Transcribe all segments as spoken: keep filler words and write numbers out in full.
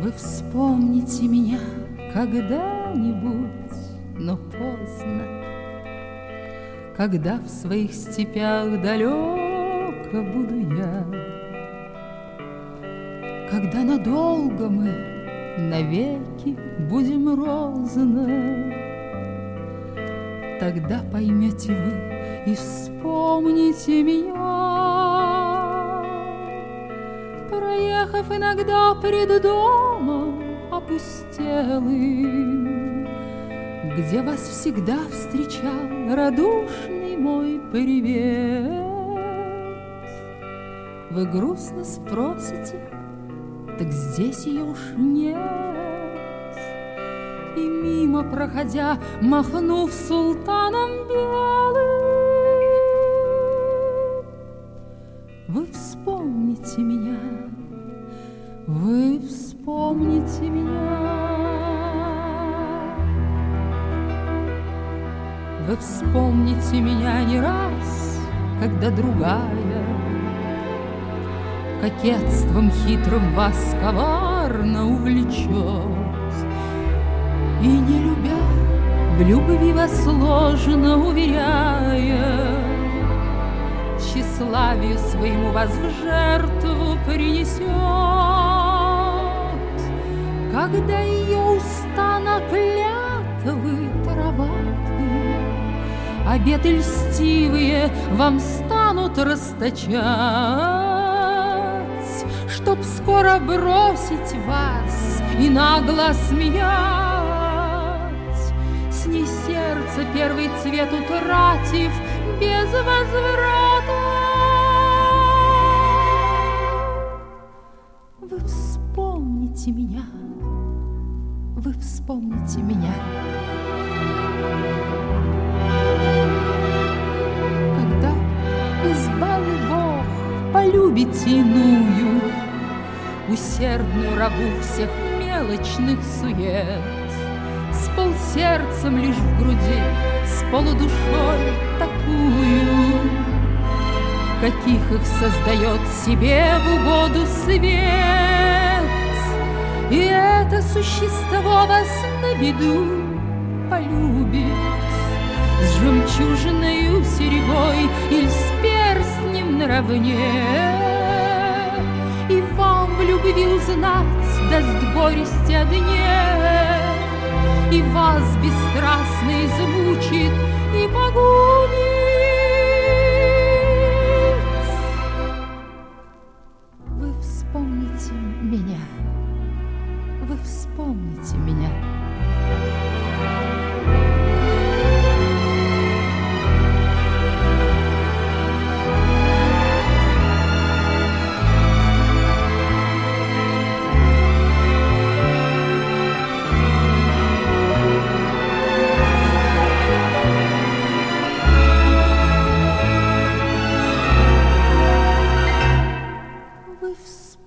Вы вспомните меня когда-нибудь, но поздно, когда в своих степях далеко буду я, когда надолго мы навеки будем розны. Тогда поймете вы и вспомните меня, проехав иногда пред домом опустелым, где вас всегда встречал радушный мой привет. Вы грустно спросите, так здесь ее уж нет. И мимо проходя, махнув султаном белым, вы вспомните меня, вы вспомните меня. Вы вспомните меня не раз, когда другая кокетством хитрым вас коварно увлечет. И не любя, в любви вас сложно уверяя, тщеславию своему вас в жертву принесет. Когда ее уста на клятвы тароваты, обеты льстивые вам станут расточать, чтоб скоро бросить вас и нагло смеять, с ней сердце первый цвет утратив без возврата. Вы вспомните меня, вы вспомните меня. Когда избавил Бог полюбите иную, усердную рабу всех мелочных сует, с полсердцем лишь в груди, с полудушой такую, каких их создает себе в угоду свет. И это существо вас на беду полюбит с жемчужиною серьгой или с перстнем наравне, и вам в любви узнать даст горести о дне, и вас бесстрастно измучит и погубит. Вы вспомните меня, вы вспомните меня.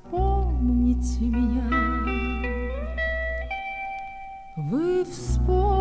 Вы вспомните.